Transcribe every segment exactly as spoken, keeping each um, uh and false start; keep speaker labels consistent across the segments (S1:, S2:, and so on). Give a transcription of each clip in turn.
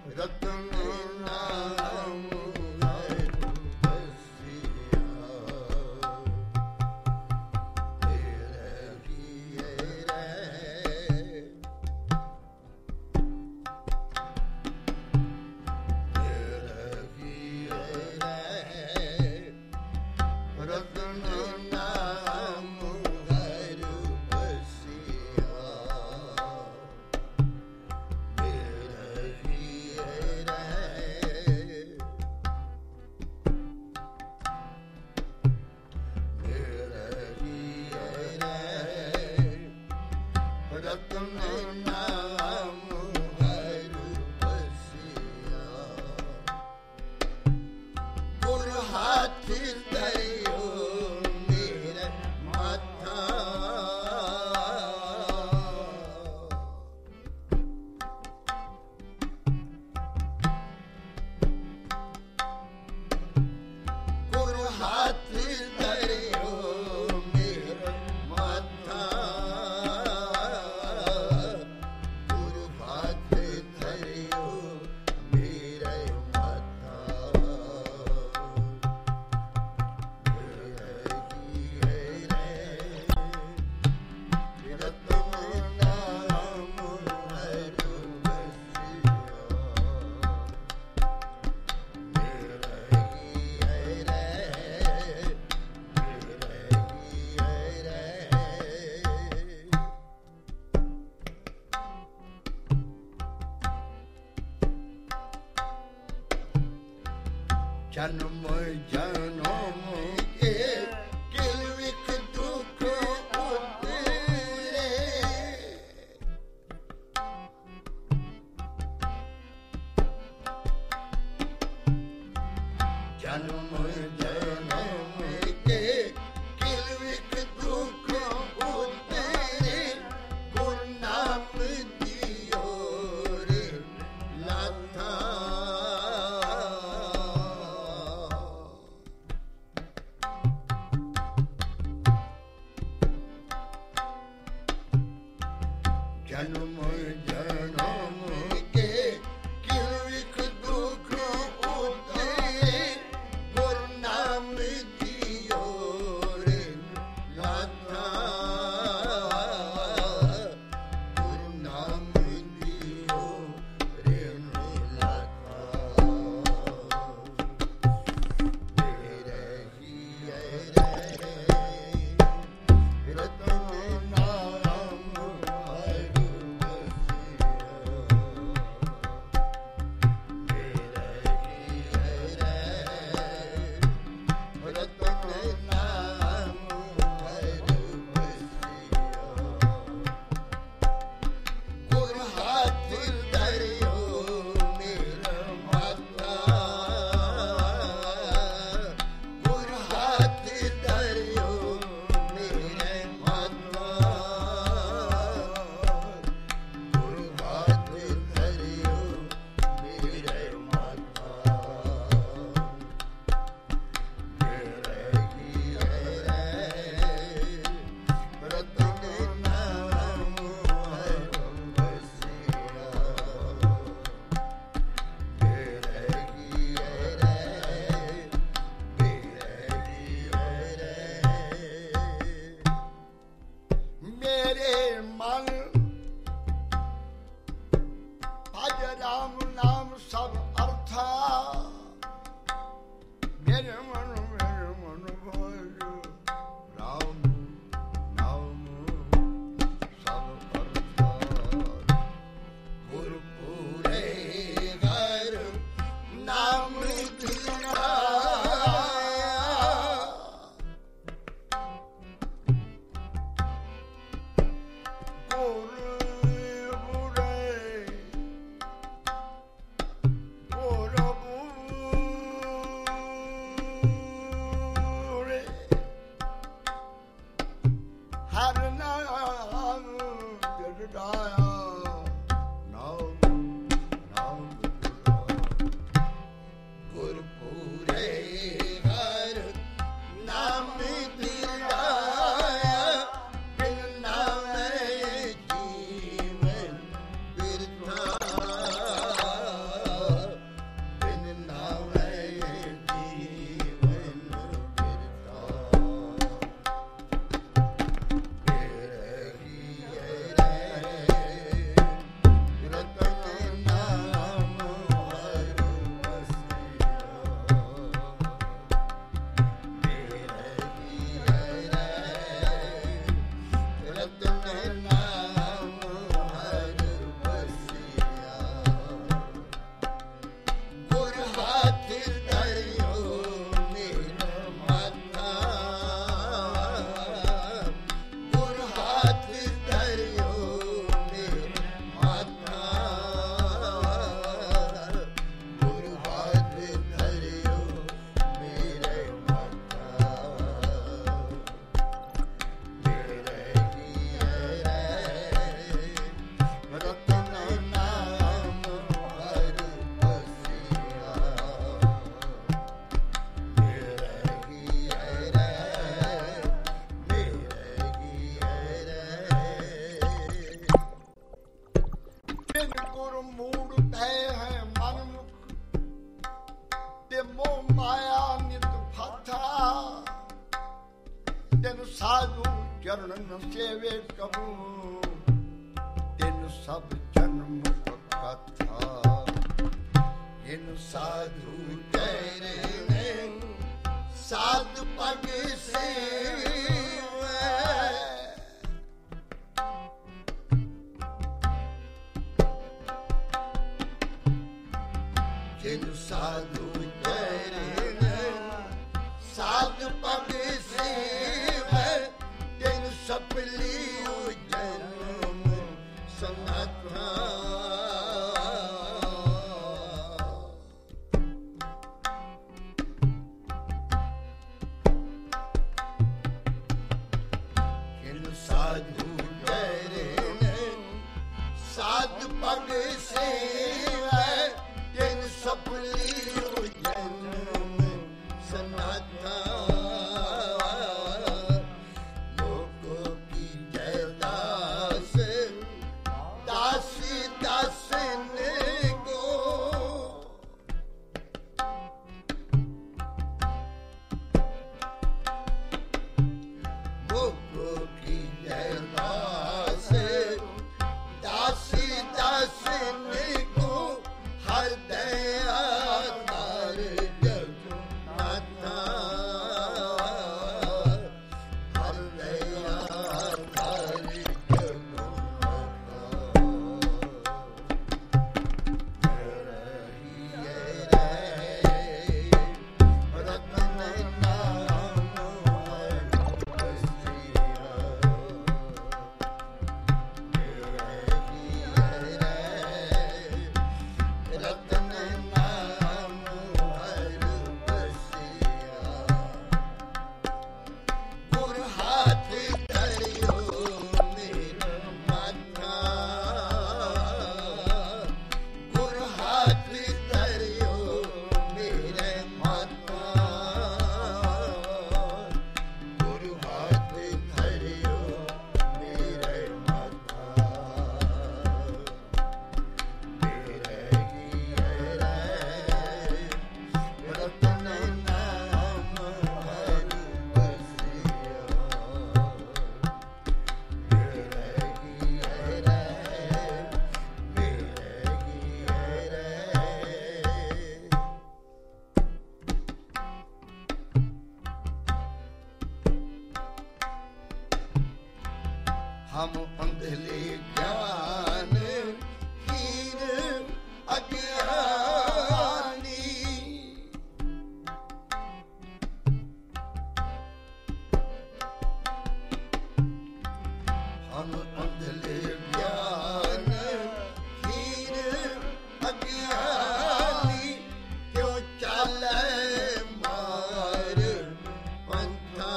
S1: ਜਨਮ ਜਨਮ ਕੇ ਕਿਲ ਵਿਖ ਦੁਖ ਉਤਰੇ ਜਨਮ ਜਨਮ ਕੇ ਕਿਲ ਵਿਖ ਦੁਖ ਉਤਰੇ ਗੁਰ ਨਾਮ ਦਿਓ ਰੇ ਲਾਥਾ ਜਨਮ ਜਨਮ ਕੇ ਕਿਲ ਵਿਖ ਦੁਖ ਉਤਰੇ ਗੁਰ ਨਾਮ ਦਿਓ ਰੇ ਲਾਥਾ ਗੁਰ ਨਾਮ ਦਿਓ ਰੇ ਲਾਥਾ ਤੇਰੇ ਹੀ ਰੇ ਰਤਨ ਚਰਨ ਸੇਵੇ ਕਬੂ ਤਿਨ ਸਭ ਜਨਮ ਕਥਾ ਇਨ ਸਾਧੂ ਤੇਰੇ ਨੇ ਸਾਧ ਪਗ ਸੇਵੈ ਜਿਨ ਸਾਧੂ ਤੇਰੇ ਨੇ ਸਾਧ ਪਗ ਸੇਵੈ ਤਿਨ ਸਪਲੀ ਜਨਮ ਸਨਾਥਾ ਸਾਧੂ ਤੇਰੇ ਨੇ ਸਾਧ ਪਗ ਸੇਵੈ ਤਿਨ ਸਪਲੀ ਜਨਮ ਸਨਾਥਾ ਲੋਕੋ ਕੀ ਜੈ ਦਾਸ ਦਾਸੀ ਦਾਸਨ ਕੋ ਲੋਕੋ ਕੀ ਜੈ ਦਾਸ ਦਾਸੀ ਦਾਸਨ ਕੋ ਹਰ ਦਇਆ ਕਰ ਜਗ ਮਾਤਾ ਹਰ ਦਇਆ ਕਰ ਜਗ ਮਾਤਾ ਰਹੀ ਰੇ ਰਤਨ ਨਾਮ ਰਤਨ ਨਾਮ ਹਰ ਬਸਿਆ ਗੁਰ ਹਾਥ ਧਰਿਓ ਮੇਰਾ ਮਾਤਾ ਗੁਰ ਹਾਥ ਧਰਿਓ ਮੇਰੇ ਮਾਤਾ ਗੁਰ ਹਾਥ ਧਰਿਓ ਮੇਰੇ ਮਾਤਾ ਰਤਨ ਨਾਮ ਹਰ ਬਸਿਆ ਮੇਰੇ ਰੇ ਮੇਰੇ ਰੇ ਹਮ ਅੰਧਲੇ ਗਿਆਨ ਹੀਨ ਅਗਿਆਨੀ ਹਮ ਅੰਧਲੇ ਗਿਆਨ ਹੀਨ ਅਗਿਆਨੀ ਕਿਉ ਚਾਲੈ ਮਾਰ ਪੰਥਾ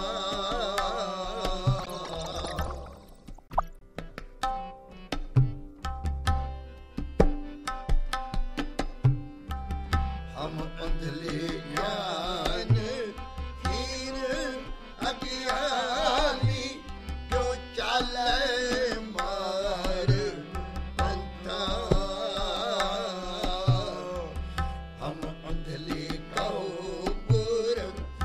S1: ਹਮ ਅੰਧਲੇ ਗਿਆਨ ਹੀਨ ਅਗਿਆਨੀ ਕਿਉ ਚਾਲੈ ਮਾਰ ਪੰਥਾ ਹਮ ਅੰਧਲੇ ਕਉ ਗੁਰ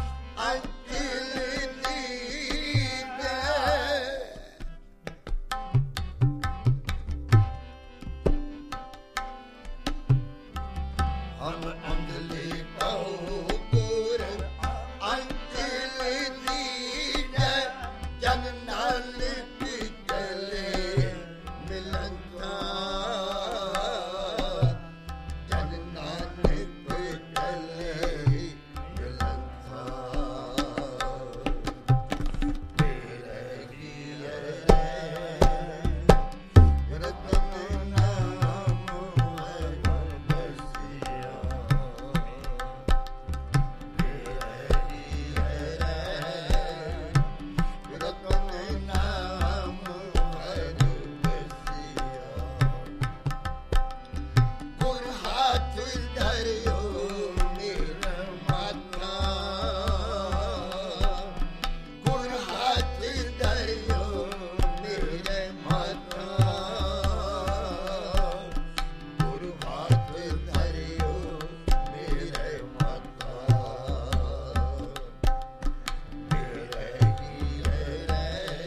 S1: ਅੰਤਿਲ ਦੀਨੈ ਹਮ ਅੰਧਲੇ ਕਉ ਗੁਰ ਅੰਤਿਲ ਦੀਨੈ ਜਨ ਨਾਨਕ ਚਲੇ ਮਿਲੰਤਾ ਜਨ ਨਾਨਕ ਚਲੇ ਮਿਲੰਤਾ ਤੇਰੇ ਕੀਏ ਰਤਨ ਨਾਮ ਹਰ ਬਸਿਆ ਰਤਨ ਨਾਮ ਹਰ ਬਸਿਆ ਗੁਰ ਹਾਥ ਧਰਿਓ ਮੇਰਾ ਮਾਤਾ ਗੁਰ ਹਾਥ ਧਰਿਓ ਮੇਰੇ ਮਾਤਾ ਗੁਰ ਹਾਥ ਧਰਿਓ ਮੇਰੇ ਮਾਤਾ ਮੇਰੇ ਕੀ ਰੇ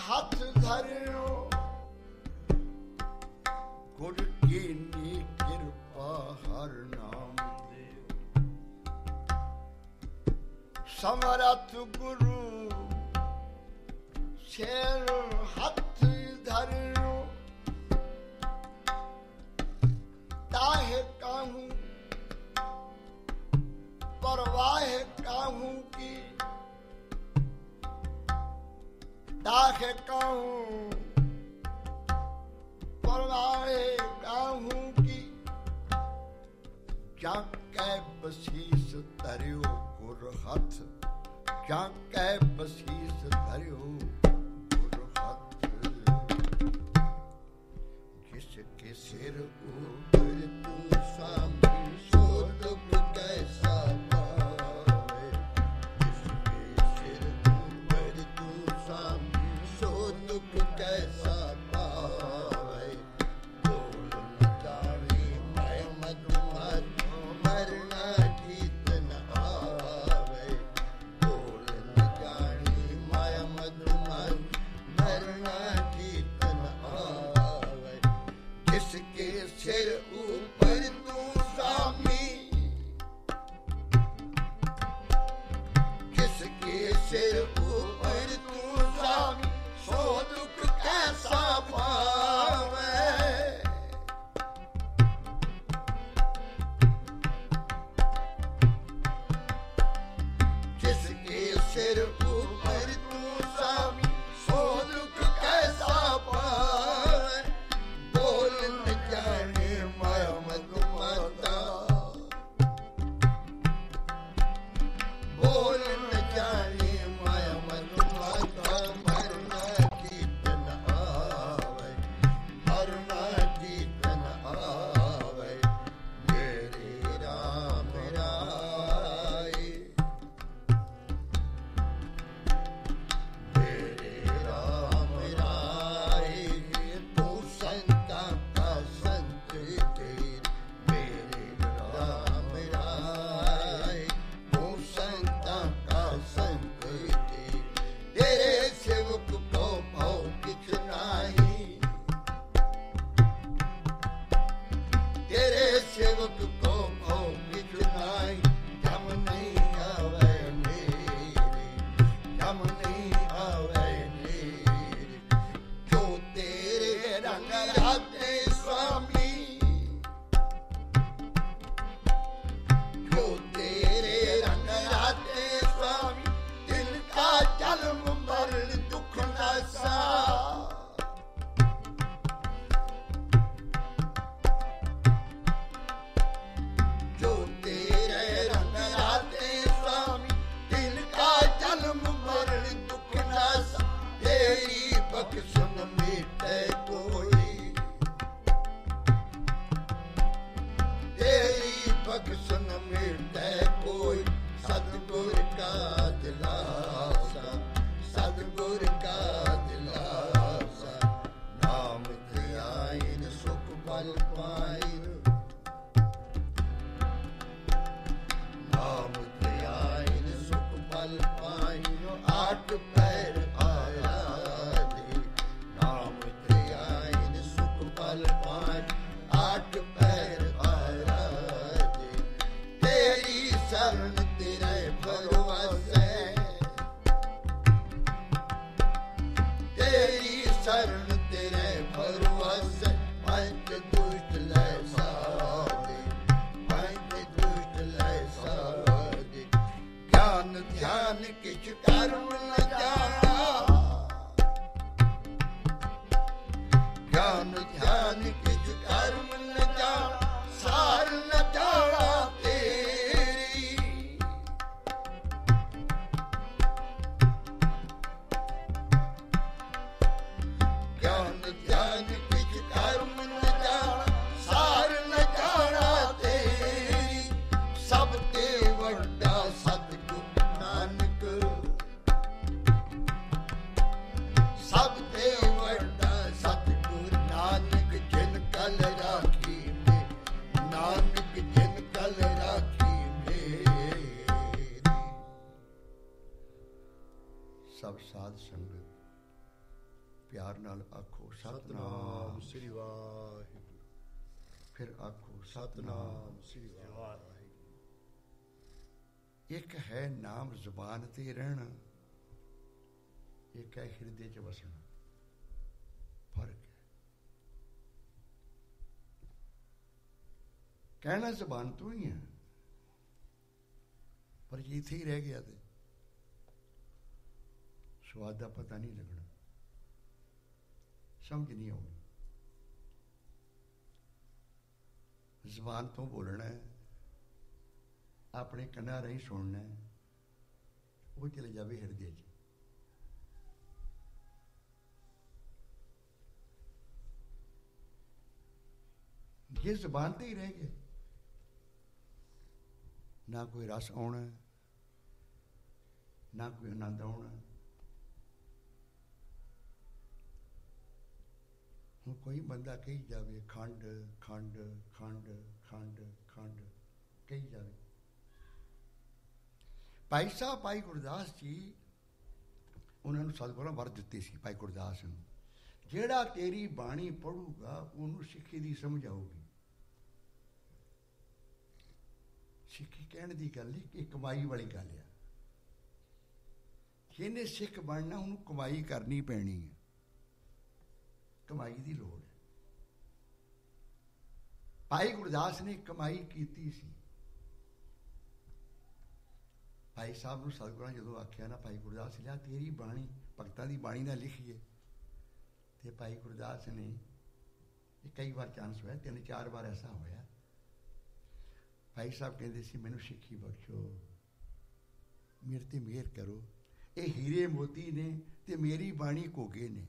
S1: हाथ धरियो गुर की नी कृपा हर नाम देव समरथ गुरु शेर हाथ धरियो ताहे काहू परवाह काहू की ताहे काहू परवाह काहू की क्या कै बसीस धरियो गुर हाथ क्या कै बसीस धरियो गुर हाथ जिसके सिर ऊपर तू स्वामी सो दुख कैसा पावे जिसके सिर ऊपर तू स्वामी सो दुख कैसा पावे बोल न जाने मैं मधुमत मरना ठीक न आवे बोल न जाने मैं मधुमत मरना ठीक न आवे जिसके सिर ऊपर तू स्वामी जिसके सिर ऊपर तू स्वामी सो दुख कैसा पावे जिसके सिर ऊपर तू स्वामी सो दुख कैसा पावे बोल न जाने माया मधुमता बोल न जाने माया मधुमता मरना ठीक न आवे मरना ठीक न आवे मेरे राम राय मेरे राम राय तू संता का संत तेर मेरे राम राय तू संता का संत तेर तेरे सेवक को भाव किछ नाही तेरे सेवक को भाव किछ नाही जम नहीं आवे मेरे जम नहीं आवे मेरे जो तेरे रंग राते स्वामी जो तेरे रंग राते स्वामी दिल का जन्म मरण दुख नशा जो तेरे रंग राते स्वामी दिल का जन्म मरण दुख नशा तेरी बख्शन मिटे कोई तेरी बख्शन मिटे कोई सतगुर का दिलासा सतगुर का दिलासा नाम ध्यान सुख बल पाइन नाम ध्यान सुख बल पाइन आठ पैर आया दे नाम ध्यान सुख बल पाइन आठ पैर आया दे तेरी शरण तेरे भरोसे तेरी शरण तेरे भरोसे पंच दुष्ट ले साधे पंच दुष्ट ले साधे ज्ञान ध्यान किछ कर्म न जाना ज्ञान ध्यान किछ कर्म न जाना सार न जाना तेरी ज्ञान ध्यान किछ कर्म न जाना सार न जाना तेरी सब ते वड्डा सतगुरु नानक सब ते वड्डा सतगुरु नानक जिन कल राखी में नानक जिन कल राखी में सब साध संगत ਪਿਆਰ ਨਾਲ ਆਖੋ
S2: ਸਤਨਾਮ ਸ੍ਰੀ ਵਾਹਿਗੁਰੂ।
S1: ਫਿਰ ਆਖੋ
S2: ਸਤਨਾਮ ਸ੍ਰੀ ਵਾਹਿਗੁਰੂ।
S1: ਇੱਕ ਹੈ ਨਾਮ ਜ਼ੁਬਾਨ ਤੇ ਰਹਿਣਾ, ਇੱਕ ਹੈ ਹਿਰਦੇ 'ਚ ਵਸਣਾ। ਫਰਕ ਹੈ। ਕਹਿਣਾ ਜ਼ੁਬਾਨ ਤੋਂ ਹੀ ਹੈ, ਪਰ ਜੇ ਇੱਥੇ ਹੀ ਰਹਿ ਗਿਆ ਤੇ ਸਵਾਦ ਦਾ ਪਤਾ ਨਹੀਂ ਲੱਗਣਾ, ਸਮਝ ਨਹੀਂ ਆਉਣੀ। ਜ਼ੁਬਾਨ ਤੋਂ ਬੋਲਣਾ ਹੈ, ਆਪਣੇ ਕੰਨਾਂ ਰਾਹੀਂ ਸੁਣਨਾ ਹੈ, ਉਹ ਚਲੇ ਜਾਵੇ ਹਿਰਦੇ 'ਚ। ਜੇ ਜ਼ੁਬਾਨ ਤੇ ਹੀ ਰਹਿ ਗਏ, ਨਾ ਕੋਈ ਰਸ ਆਉਣਾ, ਨਾ ਕੋਈ ਆਨੰਦ ਆਉਣਾ। ਹੁਣ ਕੋਈ ਬੰਦਾ ਕਹੀ ਜਾਵੇ ਖੰਡ ਖੰਡ ਖੰਡ ਖੰਡ ਖੰਡ ਕਹੀ ਜਾਵੇ। ਭਾਈ ਸਾਹਿਬ ਭਾਈ ਗੁਰਦਾਸ ਜੀ, ਉਹਨਾਂ ਨੂੰ ਸਤਿਗੁਰਾਂ ਵਰ ਦਿੱਤੇ ਸੀ ਭਾਈ ਗੁਰਦਾਸ ਨੂੰ, ਜਿਹੜਾ ਤੇਰੀ ਬਾਣੀ ਪੜੂਗਾ ਉਹਨੂੰ ਸਿੱਖੀ ਦੀ ਸਮਝ ਆਊਗੀ। ਸਿੱਖੀ ਕਹਿਣ ਦੀ ਗੱਲ ਨਹੀਂ, ਇਹ ਕਮਾਈ ਵਾਲੀ ਗੱਲ ਆ। ਜਿਹਨੇ ਸਿੱਖ ਬਣਨਾ ਉਹਨੂੰ ਕਮਾਈ ਕਰਨੀ ਪੈਣੀ ਹੈ, ਕਮਾਈ ਦੀ ਲੋੜ ਹੈ। ਭਾਈ ਗੁਰਦਾਸ ਨੇ ਕਮਾਈ ਕੀਤੀ ਸੀ। ਭਾਈ ਸਾਹਿਬ ਨੂੰ ਸਤਿਗੁਰਾਂ ਜਦੋਂ ਆਖਿਆ ਨਾ, ਭਾਈ ਗੁਰਦਾਸ ਲਿਆ ਤੇਰੀ ਬਾਣੀ ਭਗਤਾਂ ਦੀ ਬਾਣੀ ਨਾਲ ਲਿਖੀਏ, ਤੇ ਭਾਈ ਗੁਰਦਾਸ ਨੇ, ਇਹ ਕਈ ਵਾਰ ਚਾਂਸ ਹੋਇਆ, ਤਿੰਨ ਚਾਰ ਵਾਰ ਐਸਾ ਹੋਇਆ, ਭਾਈ ਸਾਹਿਬ ਕਹਿੰਦੇ ਸੀ ਮੈਨੂੰ ਸਿੱਖੀ ਬਖਸ਼ੋ, ਮੇਰੇ ਤੇ ਮਿਹਰ ਕਰੋ, ਇਹ ਹੀਰੇ ਮੋਤੀ ਨੇ ਤੇ ਮੇਰੀ ਬਾਣੀ ਘੋਗੇ ਨੇ,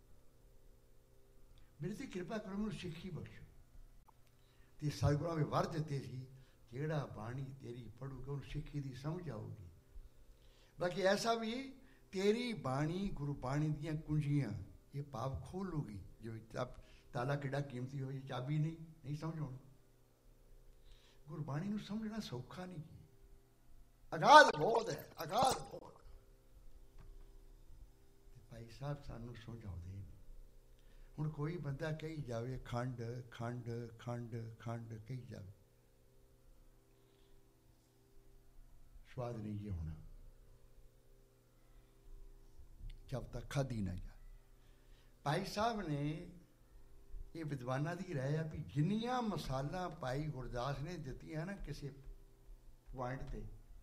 S1: ਮੇਰੇ ਤੇ ਕਿਰਪਾ ਕਰੋ, ਮੈਨੂੰ ਸਿੱਖੀ ਬਖਸ਼ੋ। ਤੇ ਸਤਿਗੁਰਾਂ ਨੇ ਵਰ ਦਿੱਤੇ ਸੀ, ਜਿਹੜਾ ਬਾਣੀ ਤੇਰੀ ਪੜੂਗਾ ਉਹਨੂੰ ਸਿੱਖੀ ਦੀ ਸਮਝ ਆਊਗੀ। ਬਾਕੀ ਐਸਾ ਵੀ ਤੇਰੀ ਬਾਣੀ ਗੁਰਬਾਣੀ ਦੀਆਂ ਕੁੰਜੀਆਂ ਇਹ ਭਾਵ ਖੋਲੂਗੀ। ਜੋ ਤਾਲਾ ਕਿੱਡਾ ਕੀਮਤੀ ਹੋਵੇ, ਚਾਬੀ ਨਹੀਂ ਨਹੀਂ ਸਮਝ ਆਉਣੀ। ਗੁਰਬਾਣੀ ਨੂੰ ਸਮਝਣਾ ਸੌਖਾ ਨਹੀਂ, ਅਗਾਧ ਬਹੁਤ ਹੈ, ਅਗਾਧ ਬਹੁਤ। ਭਾਈ ਸਾਹਿਬ ਸਾਨੂੰ ਸਮਝਾਉਂਦੇ ਨੇ। ਹੁਣ ਕੋਈ ਬੰਦਾ ਕਹੀ ਜਾਵੇ ਖੰਡ ਖੰਡ ਖੰਡ ਖੰਡ ਕਹੀ ਜਾਵੇ, ਸਵਾਦ ਨਹੀਂ ਜੇ ਹੋਣਾ ਜਦ ਤੱਕ ਖਾਧੀ ਨਾ ਜਾਏ। ਭਾਈ ਸਾਹਿਬ ਨੇ, ਇਹ ਵਿਦਵਾਨਾਂ ਦੀ ਰਾਏ ਆ ਵੀ ਜਿੰਨੀਆਂ ਮਸਾਲਾਂ ਭਾਈ ਗੁਰਦਾਸ ਨੇ ਦਿੱਤੀਆਂ ਨਾ ਕਿਸੇ ਪੁਆਇੰਟ ਤੇ,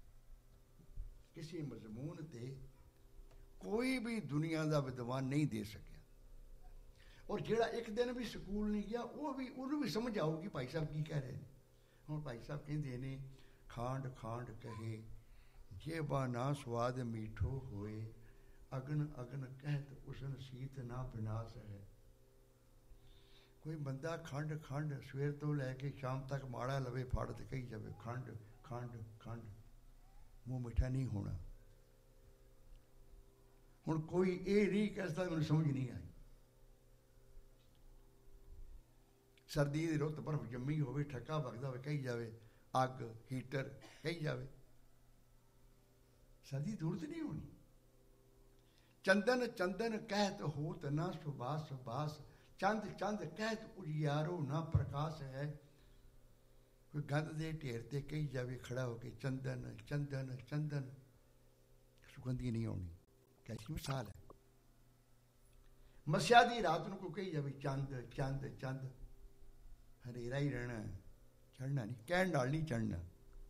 S1: ਕਿਸੇ ਮਜ਼ਮੂਨ ਤੇ, ਕੋਈ ਵੀ ਦੁਨੀਆ ਦਾ ਵਿਦਵਾਨ ਨਹੀਂ ਦੇ ਸਕਿਆ। ਔਰ ਜਿਹੜਾ ਇੱਕ ਦਿਨ ਵੀ ਸਕੂਲ ਨਹੀਂ ਗਿਆ, ਉਹ ਵੀ ਉਹਨੂੰ ਵੀ ਸਮਝ ਆਊਗੀ ਭਾਈ ਸਾਹਿਬ ਕੀ ਕਹਿ ਰਹੇ ਨੇ। ਹੁਣ ਭਾਈ ਸਾਹਿਬ ਕਹਿੰਦੇ ਨੇ ਖਾਂਡ ਖਾਂਡ ਕਹੇ ਜੇਬਾ ਨਾ ਸਵਾਦ ਮੀਠੋ ਹੋਏ, ਅਗਨ ਅਗਨ ਕਹਿਤ ਉਸਨ ਸੀਤ ਨਾ ਬਿਨਾਸ਼ ਹੈ। ਕੋਈ ਬੰਦਾ ਖੰਡ ਖੰਡ ਸਵੇਰ ਤੋਂ ਲੈ ਕੇ ਸ਼ਾਮ ਤੱਕ ਮਾੜਾ ਲਵੇ ਫੜ ਤੇ ਕਹੀ ਜਾਵੇ ਖੰਡ ਖੰਡ ਖੰਡ, ਮੂੰਹ ਮਿੱਠਾ ਨਹੀਂ ਹੋਣਾ। ਹੁਣ ਕੋਈ ਇਹ ਨਹੀਂ ਕਹਿ ਸਕਦਾ ਮੈਨੂੰ ਸਮਝ ਨਹੀਂ ਆਈ। ਸਰਦੀ ਦੀ ਰੁੱਤ ਬਰਫ਼ ਜੰਮੀ ਹੋਵੇ, ਠੱਕਾ ਵਗਦਾ ਹੋਵੇ, ਕਹੀ ਜਾਵੇ ਅੱਗ ਹੀਟਰ ਕਹੀ ਜਾਵੇ, ਸਰਦੀ ਜ਼ਰੂਰਤ ਨਹੀਂ ਹੋਣੀ। ਚੰਦਨ ਚੰਦਨ ਕਹਿਤ ਹੋਤ ਨਾ ਸੁਬਾਸ ਸੁਬਾਸ, ਚੰਦ ਚੰਦ ਕਹਿਤ ਉਜਿਆਰੋ ਨਾ ਪ੍ਰਕਾਸ਼ ਹੈ। ਕੋਈ ਗੰਧ ਦੇ ਢੇਰ ਤੇ ਕਹੀ ਜਾਵੇ ਖੜਾ ਹੋ ਕੇ ਚੰਦਨ ਚੰਦਨ ਚੰਦਨ, ਸੁਗੰਧੀ ਨਹੀਂ ਆਉਣੀ। ਕੈਸੀ ਮਿਸਾਲ ਹੈ। ਮੱਸਿਆ ਦੀ ਰਾਤ ਨੂੰ ਕੋਈ ਕਹੀ ਜਾਵੇ ਚੰਦ ਚੰਦ ਚੰਦ, ਹਨੇਰਾ ਹੀ ਰਹਿਣਾ, ਚੜ੍ਹਨਾ ਨਹੀਂ, ਕਹਿਣ ਨਾਲ ਨਹੀਂ ਚੜ੍ਹਨਾ।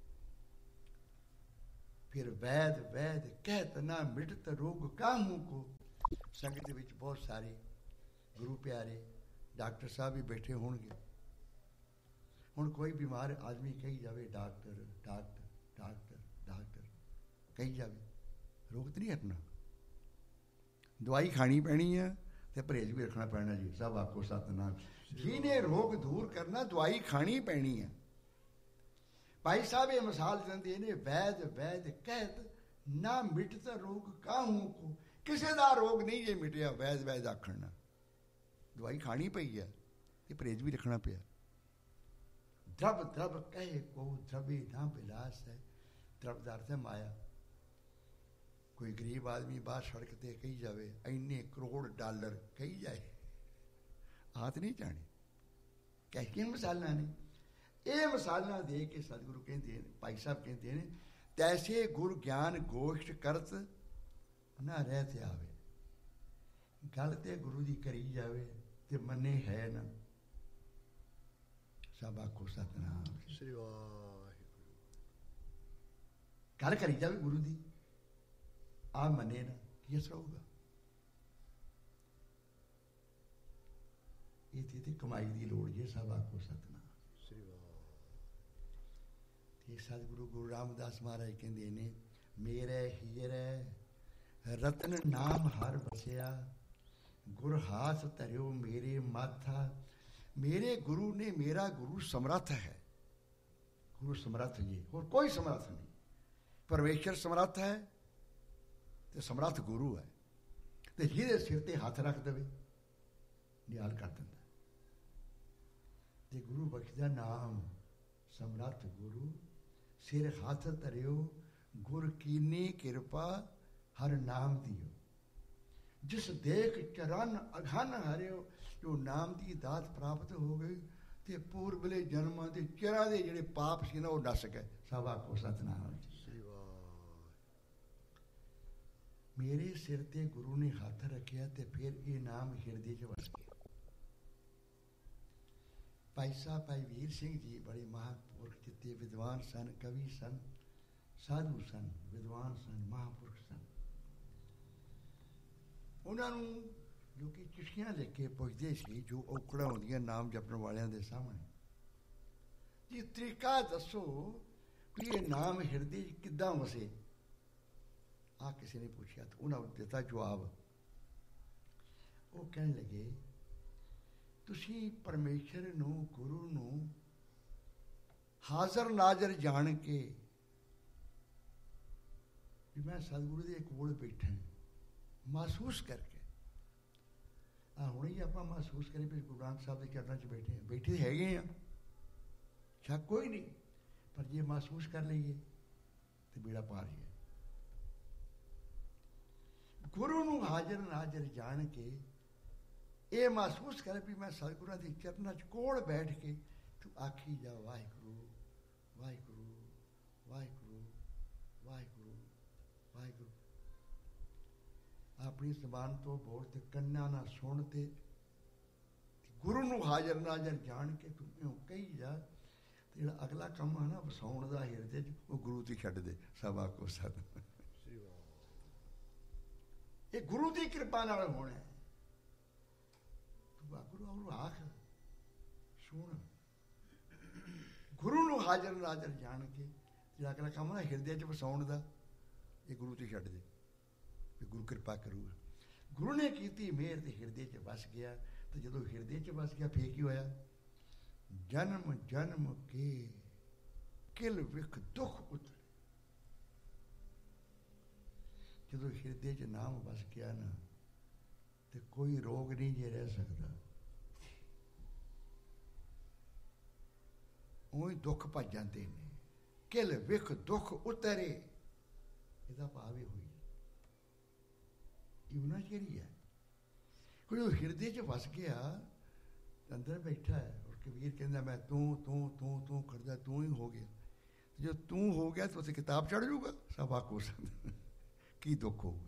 S1: ਫਿਰ ਵੈਦ ਵੈਦ ਕਹਿਤ ਨਾ ਮਿਟਤ ਰੋਗ ਕਾਹੂ ਕੋ। ਸੰਗਤ ਦੇ ਵਿੱਚ ਬਹੁਤ ਸਾਰੇ ਗੁਰੂ ਪਿਆਰੇ ਡਾਕਟਰ ਸਾਹਿਬ ਵੀ ਬੈਠੇ ਹੋਣਗੇ। ਹੁਣ ਕੋਈ ਬਿਮਾਰ ਆਦਮੀ ਕਹੀ ਜਾਵੇ ਡਾਕਟਰ ਡਾਕਟਰ ਡਾਕਟਰ ਡਾਕਟਰ ਕਹੀ ਜਾਵੇ, ਰੋਗ ਤਾਂ ਨਹੀਂ ਹਟਣਾ। ਦਵਾਈ ਖਾਣੀ ਪੈਣੀ ਆ ਤੇ ਪਰਹੇਜ਼ ਵੀ ਰੱਖਣਾ ਪੈਣਾ ਜੀ। ਸਭ ਆਖੋ ਸਤਿਨਾਮ। ਜਿਹਨੇ ਰੋਗ ਦੂਰ ਕਰਨਾ ਦਵਾਈ ਖਾਣੀ ਪੈਣੀ ਆ। ਭਾਈ ਸਾਹਿਬ ਇਹ ਮਿਸਾਲ ਦਿੰਦੇ ਨੇ, ਵੈਦ ਵੈਦ ਕਹਿਤ ਨਾ ਮਿਟਤ ਰੋਗ ਕਾਹੂ ਕੋ। ਕਿਸੇ ਦਾ ਰੋਗ ਨਹੀਂ ਜੇ ਮਿਟਿਆ ਵੈਦ ਵੈਦ ਆਖਣ ਨਾਲ। ਦਵਾਈ ਖਾਣੀ ਪਈ ਆ ਤੇ ਪਰਹੇਜ਼ ਵੀ ਰੱਖਣਾ ਪਿਆ। ਦਰਬ ਦਰਬ ਕਹੇ ਕੋ ਦਰਬੇ ਨਾ ਬਿਲਾਸ ਹੈ। ਦਰਬ ਦਾ ਅਰਥ ਹੈ ਮਾਇਆ। ਕੋਈ ਗਰੀਬ ਆਦਮੀ ਬਾਹਰ ਸੜਕ ਤੇ ਕਹੀ ਜਾਵੇ ਇੰਨੇ ਕਰੋੜ ਡਾਲਰ ਕਹੀ ਜਾਏ, ਆਤ ਨਹੀਂ ਜਾਣੀ ਕਿਹੜੀਆਂ ਮਿਸਾਲਾਂ ਨੇ। ਇਹ ਮਿਸਾਲਾਂ ਦੇ ਕੇ ਸਤਿਗੁਰੂ ਕਹਿੰਦੇ ਨੇ, ਭਾਈ ਸਾਹਿਬ ਕਹਿੰਦੇ ਨੇ, ਤੈਸੇ ਗੁਰ ਗਿਆਨ ਗੋਸ਼ਟ ਕਰਤ ਨਾ ਰਹਿ ਤੇ ਆਵੇ। ਗੱਲ ਤੇ ਗੁਰੂ ਦੀ ਕਰੀ ਜਾਵੇ ਤੇ ਮੰਨੇ ਹੈ ਨਾ। ਸਭ ਆਖੋ ਸਤਿਨਾਮ
S2: ਸ੍ਰੀ ਵਾਹਿਗੁਰੂ।
S1: ਗੱਲ ਕਰੀ ਜਾਵੇ ਗੁਰੂ ਦੀ, ਆ ਮੰਨੇ ਨਾ, ਕੀ ਅਸਰ ਹੋਊਗਾ? ਇਹ ਤੇ ਕਮਾਈ ਦੀ ਲੋੜ ਜੇ। ਸਭ ਆਖੋ ਸਤਿਨਾਮ
S2: ਸ੍ਰੀ ਵਾਹਿਗੁਰੂ।
S1: ਤੇ ਸਤਿਗੁਰੂ ਗੁਰੂ ਰਾਮਦਾਸ ਮਹਾਰਾਜ ਕਹਿੰਦੇ ਨੇ, ਮੇਰੇ ਹੀਰੇ ਰਤਨ ਨਾਮ ਹਰ ਬਸਿਆ, ਗੁਰ ਹਾਥ ਧਰਿਓ ਮੇਰੇ ਮਾਥਾ। ਮੇਰੇ ਗੁਰੂ ਨੇ, ਮੇਰਾ ਗੁਰੂ ਸਮਰੱਥ ਹੈ। ਗੁਰੂ ਸਮਰੱਥ ਜੀ, ਹੋਰ ਕੋਈ ਸਮਰੱਥ ਨਹੀਂ। ਪਰਮੇਸ਼ਰ ਸਮਰੱਥ ਹੈ ਤੇ ਸਮਰੱਥ ਗੁਰੂ ਹੈ। ਤੇ ਜਿਹਦੇ ਸਿਰ ਤੇ ਹੱਥ ਰੱਖ ਦੇਵੇ ਨਿਹਾਲ ਕਰ ਦਿੰਦਾ। ਤੇ ਗੁਰੂ ਬਖਸ਼ਦਾ ਨਾਮ ਸਮਰੱਥ ਗੁਰੂ, ਸਿਰ ਹੱਥ ਧਰਿਓ ਗੁਰ ਕੀਨੀ ਕਿਰਪਾ ਹਰ ਨਾਮ ਦਿਓ। ਜਿਸ ਦੇਖ ਚਰਨ ਅਘਨ ਹਰਿਓ, ਜੋ ਨਾਮ ਦੀ ਦਾਤ ਪ੍ਰਾਪਤ ਹੋ ਗਈ ਤੇ ਪੂਰਬਲੇ ਜਨਮਾਂ ਦੇ ਚਿਰਾਂ ਦੇ ਜਿਹੜੇ ਪਾਪ ਸੀ ਨਾ ਉਹ ਨਸ ਗਏ। ਸਭ ਆਖੋ ਸਤਿਨਾਮ। ਮੇਰੇ ਸਿਰ ਤੇ ਗੁਰੂ ਨੇ ਹੱਥ ਰੱਖਿਆ ਤੇ ਫਿਰ ਇਹ ਨਾਮ ਹਿਰਦੇ 'ਚ ਵਸ ਗਿਆ। ਭਾਈ ਸਾਹਿਬ ਭਾਈ ਵੀਰ ਸਿੰਘ ਜੀ ਬੜੇ ਮਹਾਂਪੁਰਖ ਜਿੱਤੇ ਵਿਦਵਾਨ ਸਨ, ਕਵੀ ਸਨ, ਸਾਧੂ ਸਨ, ਵਿਦਵਾਨ ਸਨ, ਮਹਾਂਪੁਰਖ ਸਨ। ਉਹਨਾਂ ਨੂੰ ਲੋਕੀ ਚਿੱਠੀਆਂ ਲਿਖ ਕੇ ਪੁੱਛਦੇ ਸੀ, ਜੋ ਔਕੜਾਂ ਹੁੰਦੀਆਂ ਨਾਮ ਜਪਣ ਵਾਲਿਆਂ ਦੇ ਸਾਹਮਣੇ, ਜੀ ਤਰੀਕਾ ਦੱਸੋ ਵੀ ਇਹ ਨਾਮ ਹਿਰਦੇ 'ਚ ਕਿੱਦਾਂ ਵਸੇ। ਆ ਕਿਸੇ ਨੇ ਪੁੱਛਿਆ ਤਾਂ ਉਹਨਾਂ ਨੂੰ ਦਿੱਤਾ ਜਵਾਬ। ਉਹ ਕਹਿਣ ਲੱਗੇ, ਤੁਸੀਂ ਪਰਮੇਸ਼ਰ ਨੂੰ, ਗੁਰੂ ਨੂੰ ਹਾਜ਼ਰ ਨਾਜ਼ਰ ਜਾਣ ਕੇ ਵੀ ਮੈਂ ਸਤਿਗੁਰੂ ਦੇ ਕੋਲ ਬੈਠਾ, ਮਹਿਸੂਸ ਕਰਕੇ। ਆ ਹੁਣ ਹੀ ਆਪਾਂ ਮਹਿਸੂਸ ਕਰੀਏ ਵੀ ਗੁਰੂ ਗ੍ਰੰਥ ਸਾਹਿਬ ਦੇ ਚਰਨਾਂ 'ਚ ਬੈਠੇ ਹਾਂ, ਬੈਠੇ ਹੈਗੇ ਆ, ਸ਼ੱਕ ਕੋਈ ਨਹੀਂ। ਪਰ ਜੇ ਮਹਿਸੂਸ ਕਰ ਲਈਏ ਤੇ ਬੇੜਾ ਪਾਰ ਹੀ ਹੈ। ਗੁਰੂ ਨੂੰ ਹਾਜ਼ਰ ਨਾਜ਼ਰ ਜਾਣ ਕੇ ਇਹ ਮਹਿਸੂਸ ਕਰ ਵੀ ਮੈਂ ਸਤਿਗੁਰਾਂ ਦੇ ਚਰਨਾਂ 'ਚ ਕੋਲ ਬੈਠ ਕੇ ਤੂੰ ਆਖੀ ਜਾ ਵਾਹਿਗੁਰੂ ਵਾਹਿਗੁਰੂ ਵਾਹਿਗੁਰੂ ਵਾਹਿਗੁਰੂ ਵਾਹਿਗੁਰੂ। ਆਪਣੀ ਜ਼ਬਾਨ ਤੋਂ ਬੋਲ ਤੇ ਕੰਨਾਂ ਨਾਲ ਸੁਣ ਤੇ ਗੁਰੂ ਨੂੰ ਹਾਜ਼ਰ ਨਾਜ਼ਰ ਜਾਣ ਕੇ ਤੂੰ ਇਉਂ ਕਹੀ ਜਾ। ਤੇ ਜਿਹੜਾ ਅਗਲਾ ਕੰਮ ਹੈ ਨਾ ਵਸਾਉਣ ਦਾ ਹਿਰਦੇ 'ਚ, ਉਹ ਗੁਰੂ ਤੇ ਛੱਡ ਦੇ। ਸਭ ਆਖੋ ਸਤਿਨਾਮ। ਇਹ ਗੁਰੂ ਦੀ ਕਿਰਪਾ ਨਾਲ ਹੋਣਾ। ਤੂੰ ਗੁਰੂ ਉਹਨੂੰ ਆਖ ਸੁਣ। ਗੁਰੂ ਨੂੰ ਹਾਜ਼ਰ ਨਾਜ਼ਰ ਜਾਣ ਕੇ ਜਿਹੜਾ ਅਗਲਾ ਕੰਮ ਨਾ ਹਿਰਦੇ 'ਚ ਵਸਾਉਣ ਦਾ, ਇਹ ਗੁਰੂ ਤੇ ਛੱਡ ਦੇ, ਵੀ ਗੁਰੂ ਕਿਰਪਾ ਕਰੂਗਾ। ਗੁਰੂ ਨੇ ਕੀਤੀ ਮਿਹਰ ਤੇ ਹਿਰਦੇ 'ਚ ਵਸ ਗਿਆ। ਤੇ ਜਦੋਂ ਹਿਰਦੇ 'ਚ ਵਸ ਗਿਆ ਫੇਰ ਕੀ ਹੋਇਆ? ਜਨਮ ਜਨਮ ਕੇ ਕਿਲ ਵਿਖ ਦੁੱਖ ਉਤਰੇ। ਜਦੋਂ ਹਿਰਦੇ 'ਚ ਨਾਮ ਵਸ ਗਿਆ ਨਾ ਤੇ ਕੋਈ ਰੋਗ ਨਹੀਂ ਜੇ ਰਹਿ ਸਕਦਾ। ਉਹੀ ਦੁੱਖ ਭੱਜ ਜਾਂਦੇ ਨੇ। ਕਿਲ ਵਿਖ ਦੁੱਖ ਉਤਰੇ, ਇਹਦਾ ਭਾਵ ਇਹ ਹੋਈ ਇਹ ਉਹਨਾਂ ਜਿਹੜੀ ਹੈ। ਕੋਈ ਉਹ ਹਿਰਦੇ 'ਚ ਵਸ ਗਿਆ, ਅੰਦਰ ਬੈਠਾ ਹੈ। ਔਰ ਕਬੀਰ ਕਹਿੰਦਾ ਮੈਂ ਤੂੰ ਤੂੰ ਤੂੰ ਤੂੰ ਕਰਦਾ ਤੂੰ ਹੀ ਹੋ ਗਿਆ। ਜੋ ਤੂੰ ਹੋ ਗਿਆ ਤਾਂ ਉੱਥੇ ਕਿਤਾਬ ਚੜ੍ਹ ਜਾਊਗਾ। ਸਭ ਆਖੋ ਸਕਦਾ ਕੀ ਦੁੱਖ ਹੋਊਗਾ।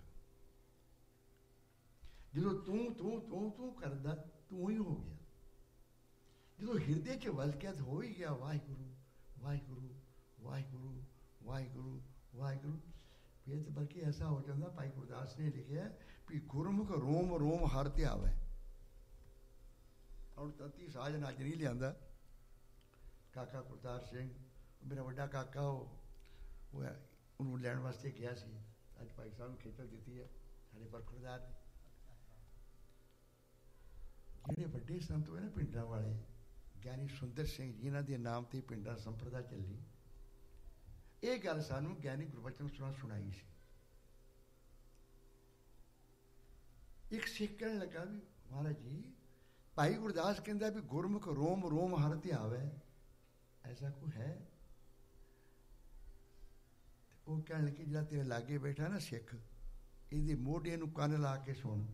S1: ਜਦੋਂ ਤੂੰ ਤੂੰ ਤੂੰ ਤੂੰ ਕਰਦਾ ਤੂੰ ਹੀ ਹੋ ਗਿਆ। ਜਦੋਂ ਹਿਰਦੇ 'ਚ ਵਸ ਗਿਆ ਤਾਂ ਹੋ ਹੀ ਗਿਆ ਵਾਹਿਗੁਰੂ ਵਾਹਿਗੁਰੂ ਵਾਹਿਗੁਰੂ ਵਾਹਿਗੁਰੂ ਵਾਹਿਗੁਰੂ। ਫਿਰ ਤਾਂ ਬਲਕਿ ਐਸਾ ਹੋ ਜਾਂਦਾ, ਭਾਈ ਗੁਰਦਾਸ ਨੇ ਲਿਖਿਆ ਵੀ ਗੁਰਮੁਖ ਰੋਮ ਰੋਮ ਹਰ ਧਿਆਵੈ। ਹੁਣ ਤੰਤੀ ਸਾਜ ਨੱਚ ਨਹੀਂ ਲਿਆਂਦਾ। ਕਾਕਾ ਗੁਰਦਾਸ ਸਿੰਘ ਮੇਰਾ ਵੱਡਾ ਕਾਕਾ, ਉਹ ਉਹ ਉਹਨੂੰ ਲੈਣ ਵਾਸਤੇ ਗਿਆ ਸੀ। ਅੱਜ ਭਾਈ ਸਾਹਿਬ ਨੂੰ ਖੇਚਲ ਦਿੱਤੀ ਹੈ ਸਾਡੇ ਬਰਖੁਰਦਾਰ ਨੇ। ਜਿਹੜੇ ਵੱਡੇ ਸੰਤ ਹੋਏ ਨਾ ਪਿੰਡਾਂ ਵਾਲੇ, ਗਿਆਨੀ ਸੁੰਦਰ ਸਿੰਘ ਜੀ, ਇਹਨਾਂ ਦੇ ਨਾਮ ਤੇ ਪਿੰਡਾਂ ਸੰਪਰਦਾ ਚੱਲੀ। ਇਹ ਗੱਲ ਸਾਨੂੰ ਗਿਆਨੀ ਗੁਰਬਚਨ ਸੁਣਾ ਸੁਣਾਈ ਸੀ। ਇੱਕ ਸਿੱਖ ਕਹਿਣ ਲੱਗਾ ਵੀ ਮਹਾਰਾਜ ਜੀ, ਭਾਈ ਗੁਰਦਾਸ ਕਹਿੰਦਾ ਵੀ ਗੁਰਮੁਖ ਰੋਮ ਰੋਮ ਹਰ ਧਿਆਵੈ, ਐਸਾ ਕੋਈ ਹੈ? ਉਹ ਕਹਿਣ ਲੱਗੇ ਜਿਹੜਾ ਤੇਰੇ ਲਾਗੇ ਬੈਠਾ ਨਾ ਸਿੱਖ, ਇਹਦੇ ਮੋਢੇ ਨੂੰ ਕੰਨ ਲਾ ਕੇ ਸੁਣ।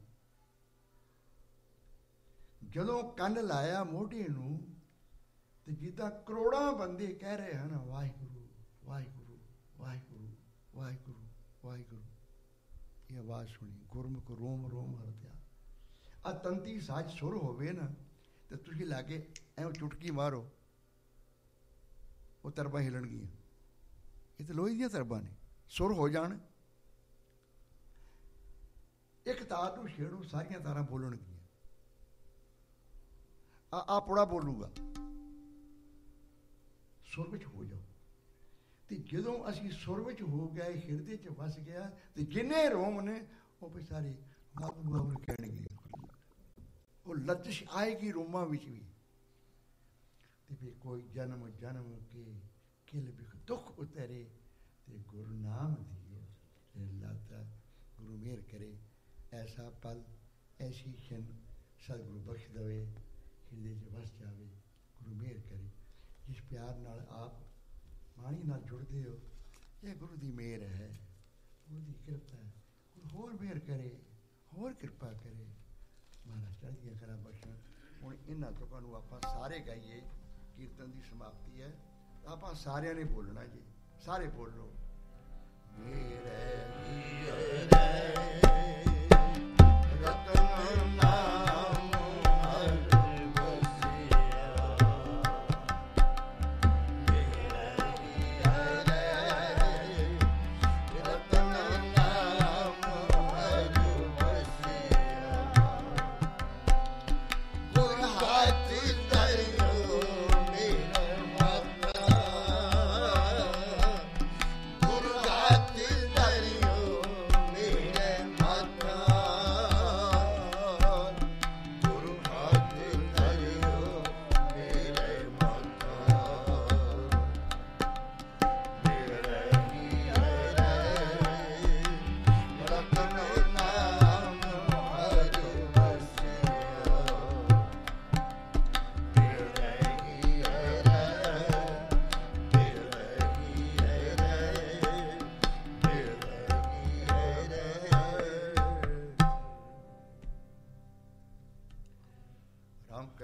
S1: ਜਦੋਂ ਕੰਨ ਲਾਇਆ ਮੋਢੇ ਨੂੰ ਤੇ ਜਿੱਦਾਂ ਕਰੋੜਾਂ ਬੰਦੇ ਕਹਿ ਰਹੇ ਹਨ ਵਾਹਿਗੁਰੂ ਵਾਹਿਗੁਰੂ ਵਾਹਿਗੁਰੂ ਵਾਹਿਗੁਰੂ ਵਾਹਿਗੁਰੂ, ਇਹ ਆਵਾਜ਼ ਸੁਣੀ। ਗੁਰਮੁਖ ਰੋਮ ਰੋਮ ਹਰਦਿਆ। ਆ ਤੰਤੀ ਸਾਜ ਸੁਰ ਹੋਵੇ ਨਾ ਤੇ ਤੁਸੀਂ ਲਾਗੇ ਐਂ ਚੁਟਕੀ ਮਾਰੋ, ਉਹ ਤਰਬਾਂ ਹਿਲਣਗੀਆਂ। ਇਹ ਤਾਂ ਲੋਹੇ ਦੀਆਂ ਤਰਬਾਂ ਨੇ, ਸੁਰ ਹੋ ਜਾਣ। ਇੱਕ ਤਾਰ ਨੂੰ ਛੇੜੋ, ਸਾਰੀਆਂ ਤਾਰਾਂ ਬੋਲਣਗੀਆਂ। ਆ ਆਪਣਾ ਬੋਲੂਗਾ, ਸੁਰ ਵਿੱਚ ਹੋ ਜਾਓ। ਤੇ ਜਦੋਂ ਅਸੀਂ ਸੁਰ ਵਿੱਚ ਹੋ ਗਏ, ਹਿਰਦੇ 'ਚ ਵਸ ਗਿਆ, ਤੇ ਜਿੰਨੇ ਰੋਮ ਨੇ ਉਹ ਵਿਚਾਰੇ ਬਾਬੂ ਬਾਬੂ ਕਹਿਣਗੇ। ਉਹ ਲਤਿਸ਼ ਆਏਗੀ ਰੋਮਾਂ ਵਿੱਚ ਵੀ। ਤੇ ਵੀ ਕੋਈ ਜਨਮ ਜਨਮ ਕੇ ਕਿਲ ਬਿਖ ਦੁੱਖ ਉਤਰੇ, ਤੇ ਗੁਰੂ ਨਾਮ ਦੀਏ ਲਾਤਾ। ਗੁਰੂ ਮਿਹਰ ਕਰੇ, ਐਸਾ ਪਲ ਐਸੀ ਛਨ ਸਤਿਗੁਰੂ ਬਖਸ਼ ਦੇਵੇ, ਹਿਰਦੇ 'ਚ ਵਸ ਜਾਵੇ। ਗੁਰੂ ਮਿਹਰ ਕਰੇ। ਜਿਸ ਪਿਆਰ ਨਾਲ ਆਪ ਬਾਣੀ ਨਾਲ ਜੁੜਦੇ ਹੋ, ਇਹ ਗੁਰੂ ਦੀ ਮਿਹਰ ਹੈ, ਗੁਰੂ ਦੀ ਕਿਰਪਾ ਹੈ। ਹੋਰ ਮਿਹਰ ਕਰੇ, ਹੋਰ ਕਿਰਪਾ ਕਰੇ। ਮਹਾਰਾਜ ਚੜ੍ਹਦੀਆਂ ਕਰਾਂ ਬਖਸ਼ਣ। ਹੁਣ ਇਹਨਾਂ ਤੁਕਾਂ ਨੂੰ ਆਪਾਂ ਸਾਰੇ ਗਾਈਏ। ਕੀਰਤਨ ਦੀ ਸਮਾਪਤੀ ਹੈ, ਆਪਾਂ ਸਾਰਿਆਂ ਨੇ ਬੋਲਣਾ ਜੀ। ਸਾਰੇ ਬੋਲੋ। ਮੇਰੇ